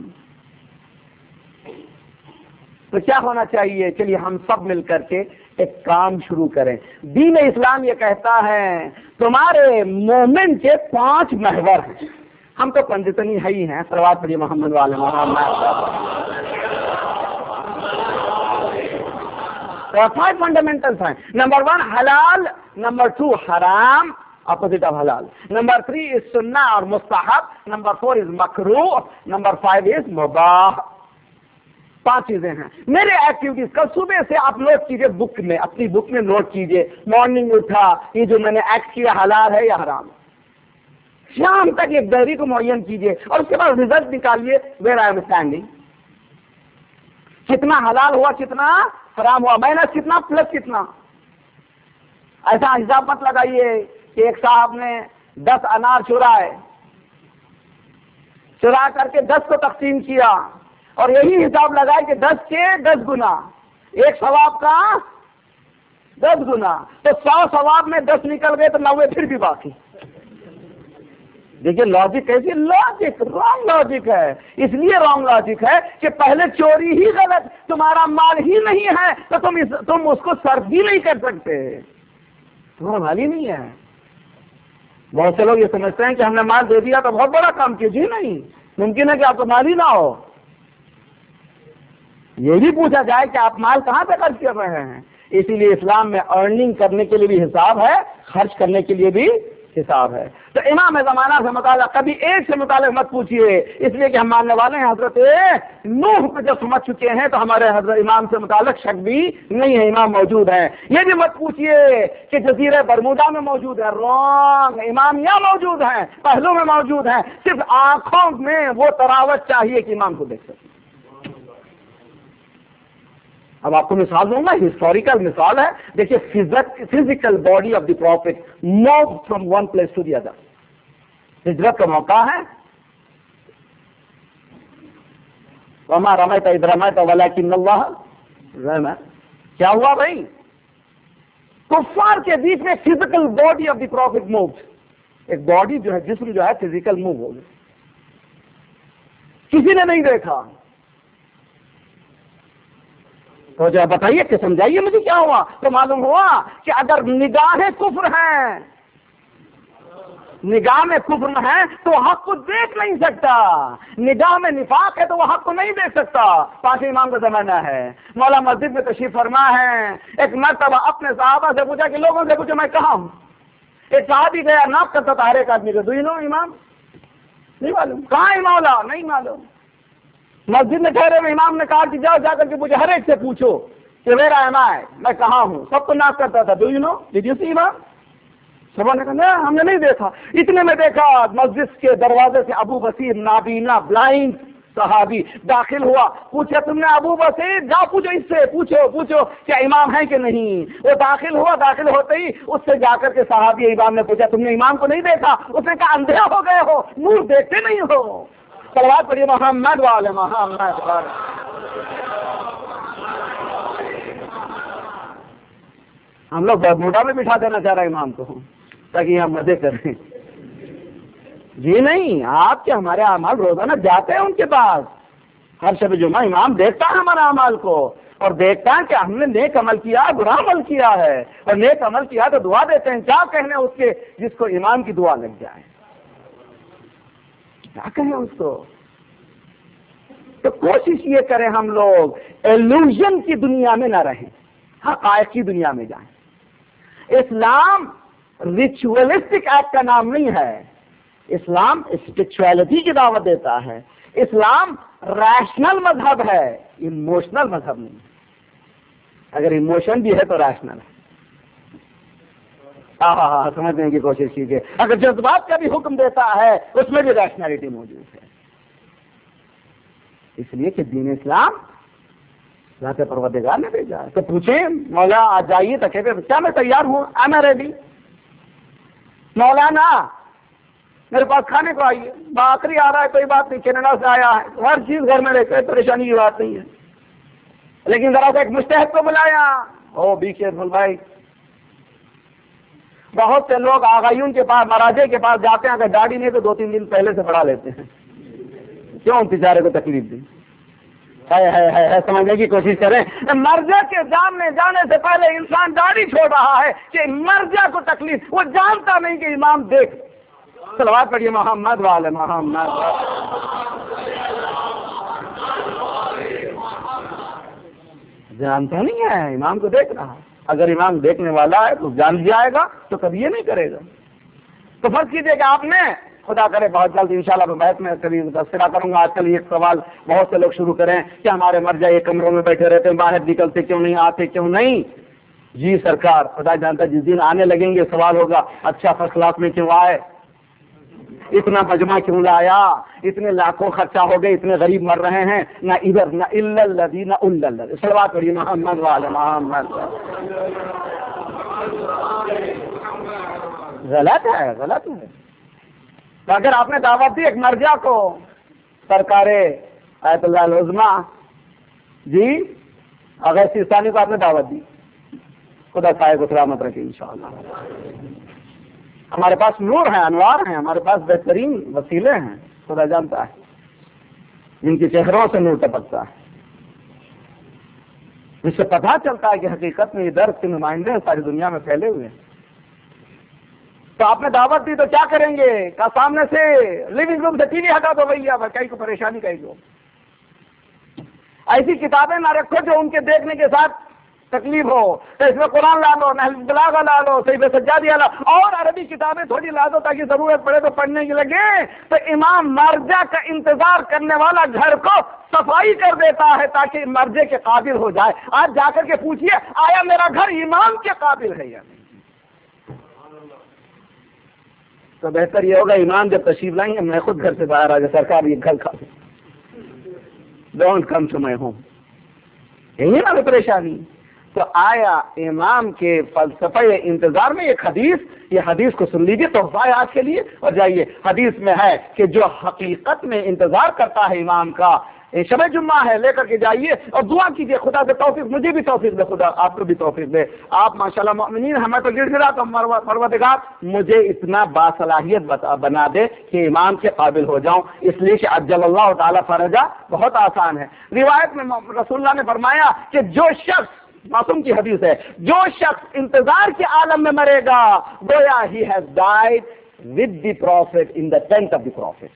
تو کیا ہونا چاہیے؟ چلیے ہم سب مل کر کے ایک کام شروع کریں. دین اسلام یہ کہتا ہے تمہارے مومن کے پانچ محور ہیں. ہم تو پنجتنی ہے ہی ہیں. صلوات پڑھیے محمد والے محمد. فائیو فنڈامنٹلس ہیں. نمبر ون حلال, نمبر ٹو حرام اپوزٹ آف حلال, نمبر تھری از سنہ اور مستحب, نمبر فور از مکروہ, نمبر فائیو از مباح. پانچ چیزیں ہیں. میرے ایکٹیویٹیز کا صبح سے آپ نوٹ کیجئے, بک میں, اپنی بک میں نوٹ کیجئے. مارننگ اٹھا, یہ جو میں نے ایکٹ کیا حلال ہے یا حرام. شام تک ایک ڈائری کو معین کیجئے اور اس کے بعد ریزلٹ نکالیے. ویئر آئی ایم اسٹینڈنگ, کتنا حلال ہوا کتنا حرام ہوا, مائنس کتنا پلس کتنا. ایسا حساب مت لگائیے کہ ایک صاحب نے دس انار چرائے, چرا کر کے دس کو تقسیم کیا اور یہی حساب لگائے کہ دس کے دس گنا, ایک ثواب کا دس گنا, تو سو ثواب میں دس نکل گئے تو نوے پھر بھی باقی. دیکھیے لاجک کیسی, لاجک رانگ لاجک ہے. اس لیے رانگ لاجک ہے کہ پہلے چوری ہی غلط, تمہارا مال ہی نہیں ہے تو تم اس تم اس کو صرف بھی نہیں کر سکتے, تمہارا مال ہی نہیں ہے. بہت سے لوگ یہ سمجھتے ہیں کہ ہم نے مال دے دیا تو بہت بڑا کام کیا. جی نہیں, ممکن ہے کہ آپ کو مال ہی نہ ہو. یہ بھی پوچھا جائے کہ آپ مال کہاں سے خرچ کر رہے ہیں. اسی لیے اسلام میں ارننگ کرنے کے لیے بھی حساب ہے, خرچ کرنے کے لیے بھی حساب ہے. تو امام زمانہ سے متعلق کبھی ایک سے متعلق مت پوچھیے, اس لیے کہ ہم ماننے والے ہیں حضرت نوح کو جب سمجھ چکے ہیں تو ہمارے حضرت امام سے متعلق شک بھی نہیں ہے, امام موجود ہیں. یہ بھی مت پوچھیے کہ جزیرہ برمودا میں موجود ہے, رانگ, امام یہاں موجود ہیں, پہلو میں موجود ہیں. صرف آنکھوں میں وہ تراوت چاہیے کہ امام کو دیکھ سکیں. اب آپ کو مثال دوں گا, ہسٹوریکل مثال ہے. دیکھیے physical body of the prophet move from one place to the other. ہجرت کا موقع ہے, وما رمیت اذ رمیت ولکن اللہ رمی. کیا ہوا بھائی؟ کفار کے بیچ میں physical body of the prophet moved. ایک باڈی جو ہے، جسم جو ہے فزیکل موو ہو گیا، کسی نے نہیں دیکھا. تو جو بتائیے کہ سمجھائیے مجھے کیا ہوا. تو معلوم ہوا کہ اگر نگاہیں کفر ہیں، نگاہ میں کفر ہے تو حق کو دیکھ نہیں سکتا. نگاہ میں نفاق ہے تو وہ حق کو نہیں دیکھ سکتا. پانچویں امام کا زمانہ ہے، مولا مسجد میں تشریف فرما ہے. ایک مرتبہ اپنے صحابہ سے پوچھا کہ لوگوں سے پوچھو میں کہاں ہوں. ایک صحابی گیا ناپ کرتا تھا ہر ایک آدمی کو، دو امام نہیں معلوم کہاں ہے، مولا نہیں معلوم. مسجد میں ٹھہرے ہوئے امام نے کہا کہ جاؤ جا کر کے پوچھو، ہر ایک سے پوچھو کہ میرا امام ہے، میں کہاں ہوں. سب کو ناپ کرتا تھا، do you know did you see امام. سب نے کہا نہیں ہم نے نہیں دیکھا. اتنے میں دیکھا مسجد کے دروازے سے ابو بصیر نابینا بلائنڈ صحابی داخل ہوا. پوچھا تم نے ابو بصیر؟ جا پوچھو اس سے، پوچھو پوچھو کیا امام ہے کہ نہیں. وہ داخل ہوا، داخل ہوتے ہی اس سے جا کر کے صحابی امام نے پوچھا تم نے امام کو نہیں دیکھا؟ اس نے کہا اندھے ہو گئے ہو، نور دیکھتے نہیں ہو. صلوات پڑھیے محمد والے محمد والے. ہم لوگ موٹا میں بٹھا دینا چاہ رہے ہیں امام کو تاکہ ہم مزے کریں. جی نہیں، آپ کے ہمارے اعمال روزانہ جاتے ہیں ان کے پاس. ہر شب جمعہ امام دیکھتا ہے ہمارے اعمال کو اور دیکھتا ہے کہ ہم نے نیک عمل کیا، برا عمل کیا ہے. اور نیک عمل کیا تو دعا دیتے ہیں. کیا کہنے اس کے جس کو امام کی دعا لگ جائے؟ کیا کہیں اس کو؟ تو کوشش یہ کریں ہم لوگ ایلوژن کی دنیا میں نہ رہیں، حقائق کی دنیا میں جائیں. اسلام ریچولسٹک ایکٹ کا نام نہیں ہے. اسلام اسپرچویلٹی کی دعوت دیتا ہے. اسلام ریشنل مذہب ہے، ایموشنل مذہب نہیں. اگر ایموشن بھی ہے تو ریشنل ہے. ہاں ہاں ہاں سمجھنے کی کوشش کیجیے. اگر جذبات کا بھی حکم دیتا ہے اس میں بھی ریشنلٹی موجود ہے. اس لیے کہ دین اسلام ذات پروردگار نے بھیجا ہے. تو پوچھیں مولا آج جائیے تو کہتے کیا میں تیار ہوں، آئی ایم ریڈی. مولانا میرے پاس کھانے کو آئیے، باقری آ رہا ہے کوئی بات نہیں، کینیڈا سے آیا ہے، ہر چیز گھر میں رہتے، پریشانی کی بات نہیں ہے. لیکن ذرا سا ایک مستحق کو بلایا. او بی کیئرفل بھائی. بہت سے لوگ آغایون کے پاس، مہاراجے کے پاس جاتے ہیں، اگر داڑھی نہیں تو دو تین دن پہلے سے بڑھا لیتے ہیں. کیوں بیچارے کو تکلیف دی؟ ہے ہے ہے سمجھنے کی کوشش کریں. مرجع کے جامنے جانے سے پہلے انسان داڑھی چھوڑ رہا ہے کہ مرجع کو تکلیف، وہ جانتا نہیں کہ امام دیکھ. صلوات پڑھیے محمد والے محمد. جانتا نہیں ہے امام کو دیکھ رہا. اگر امام دیکھنے والا ہے تو جان جائے گا تو کبھی یہ نہیں کرے گا. تو فرض کیجیے کہ آپ نے، خدا کرے بہت جلد انشاءاللہ میں بحث میں کبھی تذکرہ کروں گا. آج کل ایک سوال بہت سے لوگ شروع کریں کہ ہمارے مرجع ایک کمروں میں بیٹھے رہتے ہیں، باہر نکلتے کیوں نہیں، آتے کیوں نہیں. جی سرکار خدا جانتا جس دن آنے لگیں گے سوال ہوگا اچھا فرسٹ کلاس میں کیوں آئے، اتنا مجمع کیوں لایا، اتنے لاکھوں خرچہ ہو گئے، اتنے غریب مر رہے ہیں، نہ ادھر نہ الا الذی نہ الا الذی. صلوات پڑھیے محمد والے محمد. غلط ہے غلط ہے. تو اگر آپ نے دعوت دی ایک مرجع کو، سرکار آیت اللہ العظمی جی اگر سیستانی کو آپ نے دعوت دی، خدا سائے کو سلامت رکھے انشاءاللہ. ہمارے پاس نور ہیں، انوار ہیں، ہمارے پاس بہترین وسیلے ہیں، خدا جانتا ہے جن کے چہروں سے نور ٹپکتا ہے، جس سے پتہ چلتا ہے کہ حقیقت میں یہ درد کے نمائندے ساری دنیا میں پھیلے ہوئے ہیں. تو آپ نے دعوت دی تو کیا کریں گے؟ کا سامنے سے لیونگ روم سے ٹی وی ہٹا دو بھیا، کئی کو پریشانی کئی کو. ایسی کتابیں نہ رکھو جو ان کے دیکھنے کے ساتھ تکلیف ہو. تو اس میں قرآن لا لو، نحل البلاغہ لا لو، صحیح سجادیہ لا، اور عربی کتابیں تھوڑی لا دو تاکہ ضرورت پڑے تو پڑھنے کی لگے. تو امام مرجع کا انتظار کرنے والا گھر کو صفائی کر دیتا ہے تاکہ مرجع کے قابل ہو جائے. آج جا کر کے پوچھئے آیا میرا گھر امام کے قابل ہے یا نہیں؟ تو بہتر یہ ہوگا امام جب تشریف لائیں گے میں خود گھر سے باہر آ جائے، سرکار یہ گھر کھا don't come to my home. یہی ہے نا پریشانی. تو آیا امام کے فلسفہ انتظار میں ایک حدیث، یہ حدیث کو سن لیجیے تحفہ ہے آج کے لیے، اور جائیے حدیث میں ہے کہ جو حقیقت میں انتظار کرتا ہے امام کا، شب جمعہ ہے، لے کر کے جائیے اور دعا کیجیے خدا سے توفیق، مجھے بھی توفیق دے خدا، آپ کو بھی توفیق دے۔ آپ ماشاءاللہ مؤمنین، ہمیں تو گڑ گڑا تو پروردگار مجھے اتنا باصلاحیت بنا دے کہ امام کے قابل ہو جاؤں، اس لیے کہ عجل اللہ تعالی فرجہ بہت آسان ہے۔ روایت میں رسول اللہ نے فرمایا کہ جو شخص، معصوم کی حدیث ہے، جو شخص انتظار کے عالم میں مرے گا گویا he has died with the prophet in the tent of the prophet.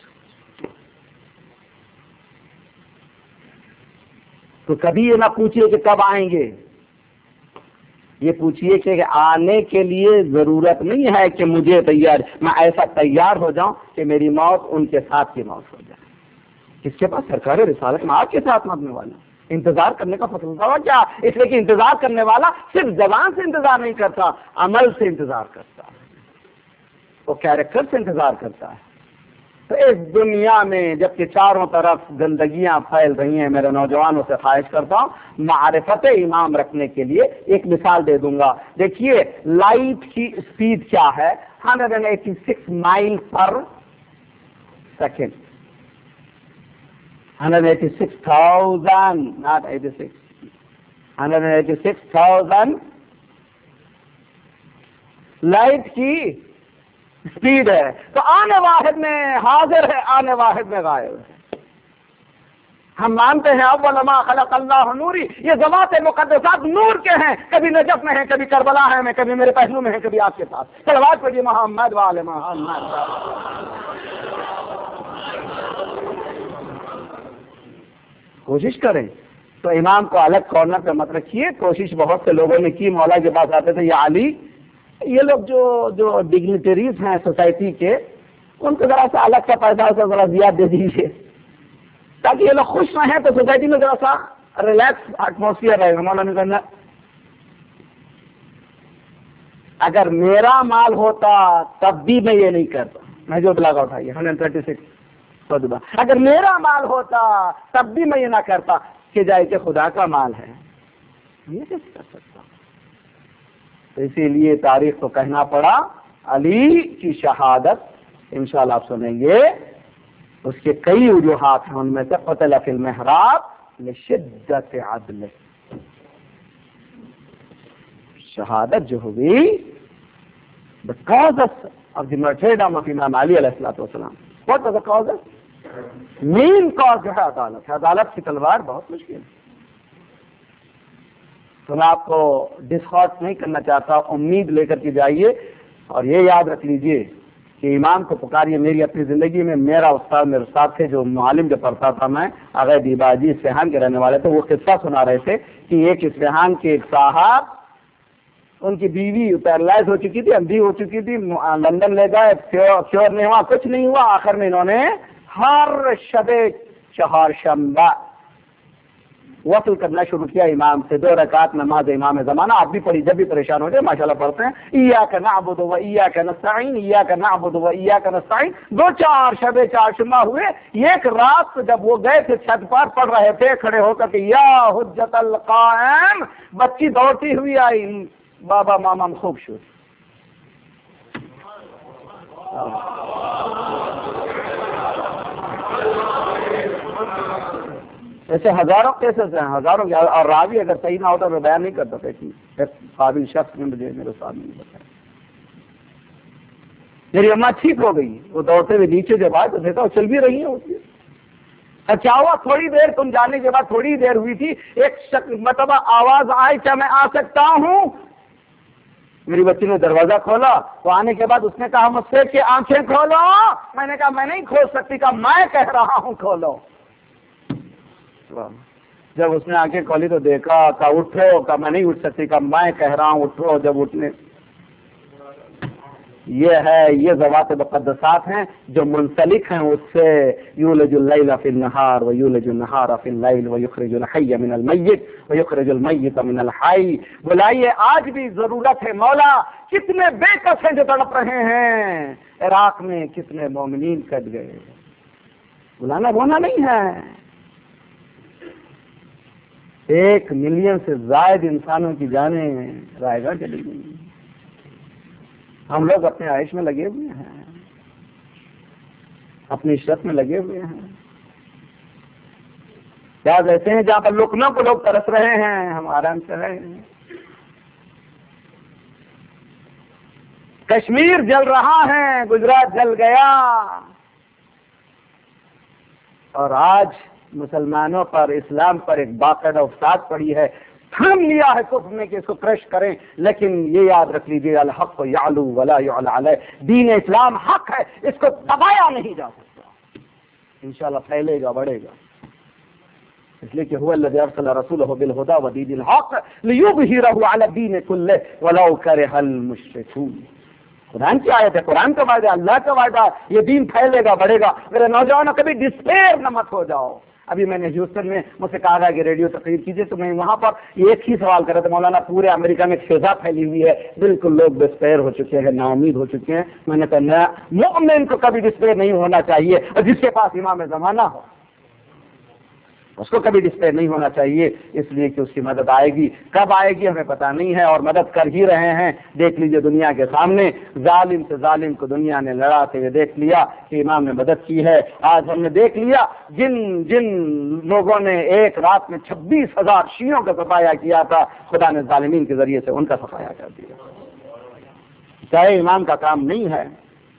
تو کبھی یہ نہ پوچھئے کہ کب آئیں گے، یہ پوچھئے کہ آنے کے لیے ضرورت نہیں ہے کہ مجھے تیار، میں ایسا تیار ہو جاؤں کہ میری موت ان کے ساتھ کی موت ہو جائے۔ کس کے پاس سرکار رسالت میں آپ کے ساتھ مرنے والا، انتظار کرنے کا فضل ہوا کیا؟ اس لیے کہ انتظار کرنے والا صرف زبان سے انتظار نہیں کرتا، عمل سے انتظار کرتا ہے، وہ کیریکٹر سے انتظار کرتا ہے۔ تو اس دنیا میں جبکہ چاروں طرف گندگیاں پھیل رہی ہیں، میرے نوجوانوں سے خواہش کرتا ہوں معرفت امام رکھنے کے لیے ایک مثال دے دوں گا۔ دیکھیے لائٹ کی اسپیڈ کیا ہے؟ ایک سو چھیاسی مائل پر سیکنڈ، ایک سو چھیاسی ہزار، not eighty-six، ایک سو چھیاسی ہزار لائٹ کی اسپیڈ ہے۔ تو آنے واحد میں حاضر ہے، آنے واحد میں غائب ہے۔ ہم مانتے ہیں اول ما خلق اللہ نوری، یہ ذوات مقدسات نور کے ہیں، کبھی نجف میں ہیں، کبھی کربلا ہے میں، کبھی میرے پہلو میں ہیں، کبھی آپ کے ساتھ۔ صلوات پڑھیے محمد وعلی محمد۔ کوشش کریں تو امام کو الگ کارنر پہ مت رکھیے۔ کوشش بہت سے لوگوں نے کی، مولا کے پاس آتے تھے، یا علی، یہ لوگ جو جو ڈگنیٹریز ہیں سوسائٹی کے، ان کو ذرا سا الگ کا پیسہ سے ذرا زیادہ دے دیجیے تاکہ یہ لوگ خوش رہیں، تو سوسائٹی میں ذرا سا ریلیکس ایٹماسفیئر رہے گا۔ مولانا کہنا اگر میرا مال ہوتا تب بھی میں یہ نہیں کرتا، میں جو بلاگا اٹھائیے ایک سو چھتیس سودبا، اگر میرا مال ہوتا تب بھی میں یہ نہ کرتا کہ جائے کہ خدا کا مال ہے، یہ کیسے کر سکتا؟ تو اسی لیے تاریخ کو کہنا پڑا علی کی شہادت، انشاءاللہ آپ سنیں گے، اس کے کئی وجوہات ہیں، ان میں سے قتل فی المحراب لشدت عدل، شہادت جو ہوئی the causes of the martyrdom of Imam Ali علیہ الصلوۃ والسلام. What was the causes? Main cause جو ہے عدالت ہے، عدالت کی تلوار بہت مشکل ہے۔ تو میں آپ کو ڈسہارٹ نہیں کرنا چاہتا، امید لے کر کے جائیے اور یہ یاد رکھ لیجئے کہ امام کو پکاریے۔ میری اپنی زندگی میں میرا استاد میرے استاد تھے جو معلم جو پڑھتا تھا، میں آغا دیباجی اصفہان کے رہنے والے تھے، وہ قصہ سنا رہے تھے کہ ایک اصفہان کے ایک صاحب، ان کی بیوی پیرالائز ہو چکی تھی، اندھی ہو چکی تھی، لندن لے گئے، کیور نہیں ہوا، کچھ نہیں ہوا، آخر میں انہوں نے ہر شب چہار شنبہ وصل کرنا شروع کیا امام سے، دو رکعت نماز امام زمانہ، آپ بھی پڑھی جب بھی پریشان ہو جائے ماشاءاللہ پڑھتے ہیں، ایاک نعبد و ایاک نستعین، ایاک نعبد و ایاک نستعین، دو چار شب چار شنبہ ہوئے۔ ایک رات جب وہ گئے تھے چھت پر پڑھ رہے تھے کھڑے ہو کر کے یا حجت القائم، بچی دوڑتی ہوئی آئی، بابا ماما خوب شد، ایسے ہزاروں کیسز ہیں، ہزاروں، اور راوی اگر صحیح نہ ہوتا تو بیان نہیں کرتا تھا کہ ایک قابل شخص نے مجھے میرے سامنے نہیں بتایا۔ میری اماں ٹھیک ہو گئی، وہ دوڑتے ہوئے نیچے جب آئے تو دیکھا وہ چل بھی رہی ہیں اس لیے۔ اچھا ہوا تھوڑی دیر تم جانے کے بعد تھوڑی دیر ہوئی تھی، ایک مطلب آواز آئی کیا میں آ سکتا ہوں؟ میری بچی نے دروازہ کھولا، تو آنے کے بعد اس نے کہا مجھ سے کہ آنکھیں کھولو، میں نے کہا میں نہیں کھول سکتی، کہا میں کہہ رہا ہوں کھولو۔ جب اس نے آنکھیں کھولی تو دیکھا، کہا اٹھو، کہا میں نہیں اٹھ سکتی، کہا میں کہہ رہا ہوں اٹھو۔ جب اٹھنے، یہ ہے، یہ ذوات مقدسات ہیں جو منسلک ہیں اس سے، یولج اللیل فی النہار ویولج النہار فی اللیل ویخرج الحی من المیت ویخرج المیت من الحی۔ بلائیے، آج بھی ضرورت ہے مولا، کتنے بے کس ہیں جو تڑپ رہے ہیں، عراق میں کتنے مومنین کٹ گئے، بلانا رونا نہیں ہے۔ ایک ملین سے زائد انسانوں کی جانیں رائے گاہ چلی گئی. ہم لوگ اپنے عائش میں لگے ہوئے ہیں, اپنی عشرت میں لگے ہوئے ہیں. کیا کہتے ہیں جہاں پر لقموں کو لوگ ترس رہے ہیں ہم آرام سے رہے ہیں. کشمیر جل رہا ہے, گجرات جل گیا, اور آج مسلمانوں پر, اسلام پر ایک باقاعدہ افتاد پڑی ہے. تھام لیا ہے کفر نے کہ اس کو کرش کریں, لیکن یہ یاد رکھ لیجیے الحق یعلو ولا یعلی علیہ, دین اسلام حق ہے, اس کو دبایا نہیں جا سکتا. انشاءاللہ پھیلے گا, بڑھے گا, اس لیے کہ هو الذی ارسل رسولہ بالہدی ودین الحق لیظہرہ علی الدین کلہ ولو کرہ المشرکون. قرآن کی آیت ہے, قرآن کا وعدہ, اللہ کا وعدہ, یہ دین پھیلے گا, بڑھے گا. میرے نوجوانوں کبھی ڈسپیئر نہ مت ہو جاؤ. ابھی میں نے ہیوسٹن میں مجھ سے کہا گیا کہ ریڈیو تقریر کیجیے, تو میں وہاں پر ایک ہی سوال کر رہا تھا, مولانا پورے امریکہ میں فضا پھیلی ہوئی ہے, بالکل لوگ ڈسپیئر ہو چکے ہیں, نا امید ہو چکے ہیں. میں نے کہا مومن کو کبھی ڈسپیئر نہیں ہونا چاہیے, اور جس کے پاس امام زمانہ ہو اس کو کبھی ڈسپیئر نہیں ہونا چاہیے, اس لیے کہ اس کی مدد آئے گی. کب آئے گی ہمیں پتہ نہیں ہے, اور مدد کر ہی رہے ہیں. دیکھ لیجئے دنیا کے سامنے, ظالم سے ظالم کو دنیا نے لڑاتے ہوئے دیکھ لیا کہ امام نے مدد کی ہے. آج ہم نے دیکھ لیا جن جن لوگوں نے ایک رات میں چھبیس ہزار شیعوں کا صفایا کیا تھا, خدا نے ظالمین کے ذریعے سے ان کا صفایا کر دیا. چاہے امام کا کام نہیں ہے,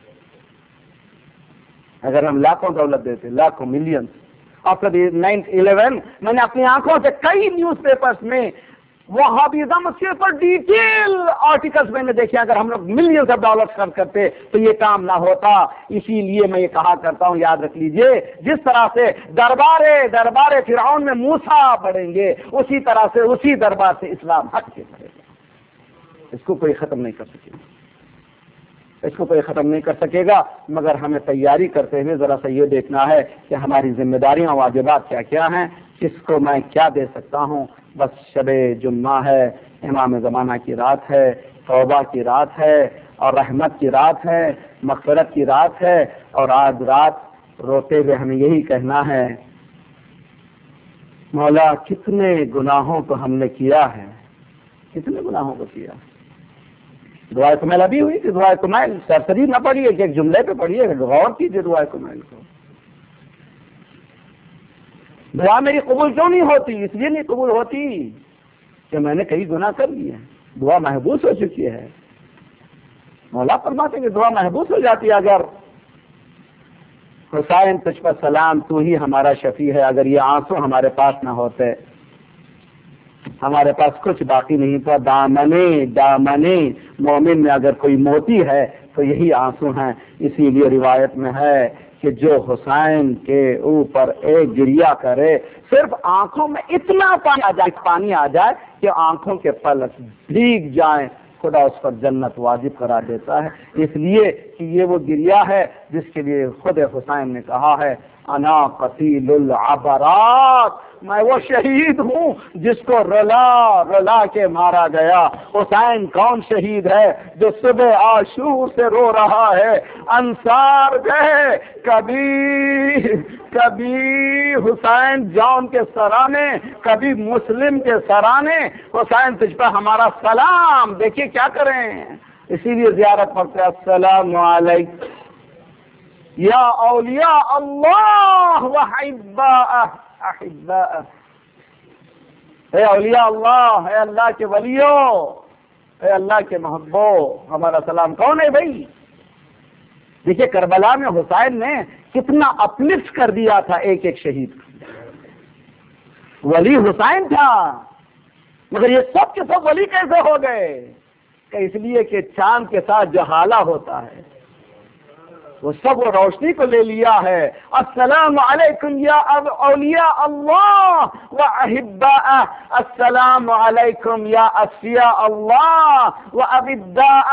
اگر ہم لاکھوں دولت دیتے, لاکھوں millions. After the nine eleven میں نے اپنی آنکھوں سے کئی نیوز پیپرز میں وہابیزم کے اوپر ڈیٹیل آرٹیکلز میں نے دیکھے. اگر ہم لوگ ملینز آف ڈالرز خرچ کرتے تو یہ کام نہ ہوتا. اسی لیے میں یہ کہا کرتا ہوں, یاد رکھ لیجئے, جس طرح سے دربارے دربارے فرعون میں موسیٰ بڑھیں گے, اسی طرح سے اسی دربار سے اسلام حق کے بڑھے گا. اس کو کوئی ختم نہیں کر سکے گا, اس کو کوئی ختم نہیں کر سکے گا, مگر ہمیں تیاری کرتے ہوئے ذرا سا یہ دیکھنا ہے کہ ہماری ذمہ داریاں, واجبات کیا کیا ہیں, کس کو میں کیا دے سکتا ہوں. بس شب جمعہ ہے, امام زمانہ کی رات ہے, توبہ کی رات ہے, اور رحمت کی رات ہے, مغفرت کی رات ہے. اور آج رات روتے ہوئے ہمیں یہی کہنا ہے, مولا کتنے گناہوں کو ہم نے کیا ہے, کتنے گناہوں کو کیا. دعائے کمیل ابھی ہوئی کہ دعائے کمیل سرسری نہ پڑھیے کہ ایک جملے پہ پڑھیے, غور کیجیے دعائے کمیل کو. دعا میری قبول کیوں نہیں ہوتی؟ اس لیے نہیں قبول ہوتی کہ میں نے کئی گناہ کر لیے, دعا محبوس ہو چکی ہے. مولا فرماتے کہ دعا محبوس ہو جاتی ہے. اگر حسین تجھ پر سلام, تو ہی ہمارا شفیع ہے, اگر یہ آنسو ہمارے پاس نہ ہوتے, ہمارے پاس کچھ باقی نہیں تھا. دامنے دامنے مومن میں اگر کوئی موتی ہے تو یہی آنسو ہیں. اسی لیے روایت میں ہے کہ جو حسین کے اوپر ایک گریا کرے, صرف آنکھوں میں اتنا پانی آ جائے پانی آ جائے کہ آنکھوں کے پلک بھیگ جائیں, خدا اس پر جنت واجب کرا دیتا ہے. اس لیے کہ یہ وہ گریا ہے جس کے لیے خود حسین نے کہا ہے, انا قتیل العبرات, میں وہ شہید ہوں جس کو رلا رلا کے مارا گیا. حسین کون شہید ہے؟ جو صبح عاشور سے رو رہا ہے, انصار گئے کبھی کبھی حسین جون کے سرانے, کبھی مسلم کے سرانے, حسین تجھ پہ ہمارا سلام. دیکھیے کیا کریں, اسی لیے زیارت پڑھتے السلام علیکم یا اولیاء اللہ و احباء احباء. اے اولیاء اللہ, اے اللہ کے ولیوں, اے اللہ کے محبو, ہمارا سلام. کون ہے بھائی؟ دیکھیے کربلا میں حسین نے کتنا اپلفٹ کر دیا تھا ایک ایک شہید. ولی حسین تھا, مگر یہ سب کے سب ولی کیسے ہو گئے؟ کہ اس لیے کہ چاند کے ساتھ جو حالہ ہوتا ہے وہ سب وہ روشنی کو لے لیا ہے. السلام علیکم یا اولیاء اللہ و احباء, السلام علیکم یا اصفیاء اللہ و ابداء.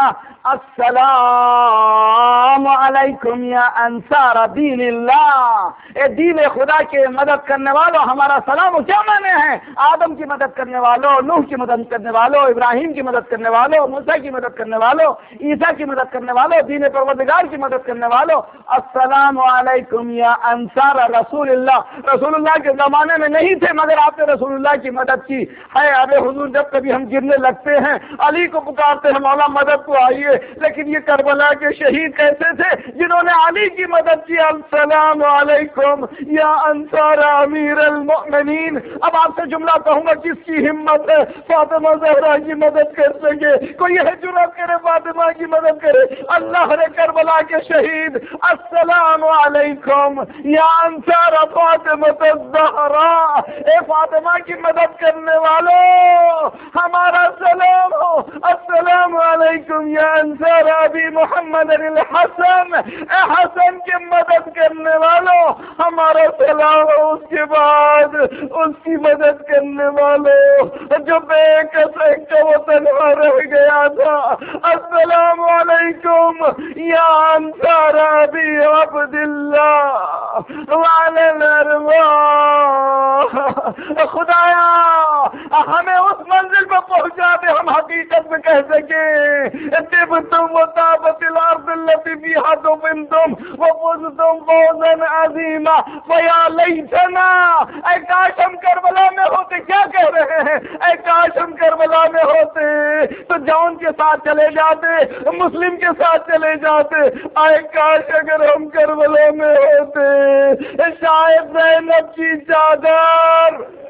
السلام علیکم یا انصار دین اللہ، اے دین خدا کے مدد کرنے والوں ہمارا سلام کیا معنی ہے؟ آدم کی مدد کرنے والوں، نوح کی مدد کرنے والوں، ابراہیم کی مدد کرنے والوں، موسیٰ کی مدد کرنے والوں، عیسیٰ کی مدد کرنے والوں، دین پروردگار کی مدد کرنے والوں، السلام علیکم یا انصار رسول اللہ۔ رسول اللہ کے زمانے میں نہیں تھے مگر آپ نے رسول اللہ کی مدد کی ہے۔ اب حضور جب کبھی ہم گرنے لگتے ہیں علی کو پکارتے ہیں مولا مدد کو آئیے، لیکن یہ کربلا کے شہید کیسے تھے جنہوں نے علی کی مدد کی؟ السلام علیکم یا انصار امیر المؤمنین۔ اب آپ سے جملہ کہوں گا، کس کی ہمت ہے فاطمہ زہرا کی مدد کر سکے؟ کوئی ہے جرأت کرے فاطمہ کی مدد کرے؟ اللہ نے کربلا کے شہید السلام علیکم یا انصار فاطمہ الزہرا، اے فاطمہ کی مدد کرنے والوں ہمارا سلام ہو، السلام علیکم یا انصار ابی محمد الحسن، اے حسن کی مدد کرنے والوں ہمارا سلام ہو۔ اس کے بعد اس کی مدد کرنے والوں جو بے کسے کا وہ تنہا رہ گیا تھا، السلام علیکم یا انصار ابی عبداللہ وعلی الارواح۔ خدایا ہمیں اس منزل پہ پہنچا دے ہم حقیقت میں کہہ سکیں تم وطابت الارض التي فيها دفنتم وفزتم فوزا عظیما فیا لیتنا، اے کاش ہم کربلا میں ہوتے۔ کیا کہہ رہے ہیں؟ اے کاش ہم کربلا میں ہوتے تو جون کے ساتھ چلے جاتے، مسلم کے ساتھ چلے جاتے۔ اے کاش اگر ہم کربلا میں ہوتے، شاید زینب کی چادر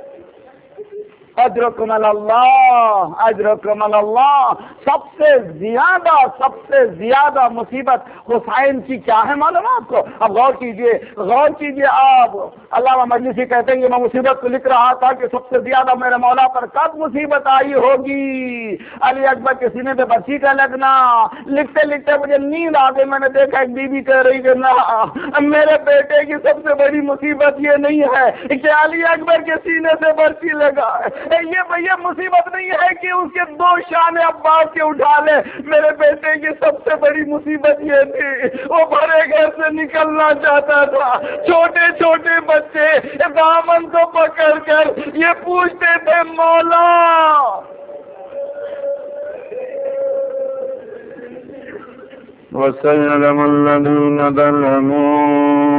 اجرکم اللہ اجرکم اللہ۔ سب سے زیادہ سب سے زیادہ مصیبت حسین کی کیا ہے معلوم ہے آپ کو؟ اب غور کیجئے غور کیجئے آپ۔ علامہ مجلسی کہتے ہیں کہ میں مصیبت کو لکھ رہا تھا کہ سب سے زیادہ میرے مولا پر کب مصیبت آئی ہوگی؟ علی اکبر کے سینے پہ برچی کا لگنا۔ لکھتے لکھتے مجھے نیند آ گئی، میں نے دیکھا ایک بی بی کہہ رہی کہ نہ میرے بیٹے کی سب سے بڑی مصیبت یہ نہیں ہے کہ علی اکبر کے سینے سے برچی لگا، یہ یہ مصیبت نہیں ہے کہ اس کے دو شان عباس کے اٹھا لے۔ میرے بیٹے کی سب سے بڑی مصیبت یہ تھی وہ بڑے گھر سے نکلنا چاہتا تھا۔ چھوٹے چھوٹے بچے دامن کو پکڑ کر یہ پوچھتے تھے مولا وَسَيَعْلَمُ الَّذِينَ ظَلَمُوا